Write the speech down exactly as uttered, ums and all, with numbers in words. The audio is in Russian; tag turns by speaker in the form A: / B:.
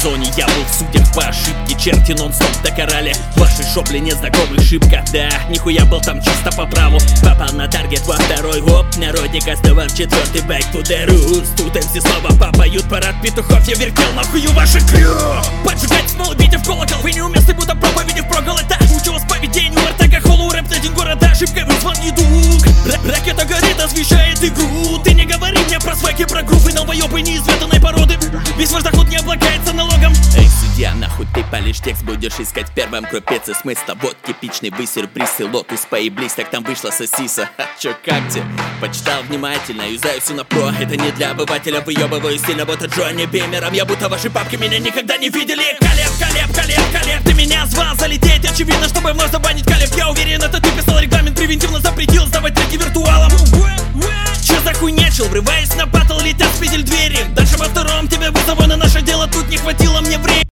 A: зоне. Я был в судьях по ошибке, черти нон-стоп докарали. В вашей шобле незнакомый шибко, да, нихуя был там чисто по праву. Попал на таргет во второй гоп, народик остывал в четвертый, back to the roots. Тут эм си снова попоют парад петухов. Я вертел нахую ваши крю. Поджигать снова, бейте в колокол. Вы неуместны, будто проповеди в прогол. Это училось поведению, артака, холу, рэп, один города. Ошибкой вызван недуг. Ракета горит, освещает игру. Ты не говори мне про свайки, про грувы, долбоёбы неизведанной породы. Весь ваш доход не облагается налогом. Эй, судья, нахуй ты палишь текст, будешь искать в первом крупеце смысла. Вот типичный вы сюрприз и лотус поеблись, так там вышла сосиса. Ха, чё, как тебе? Почитал внимательно, юзаю все на про. Это не для обывателя, выебываю стильно. Вот от Джонни Беймером, я будто ваши папки меня никогда не видели. Колеб, колеб, колеб, колеб, ты меня звал залететь. Очевидно, чтобы вновь забанить колеб. Я уверен, это ты писал регламент, превентивно запретил сдавать треки виртуалам. Чё за хуйня, чел, врываясь на батл, летят спидель двери. Дальше во втором тебя вызову, на наше дело тут не хватило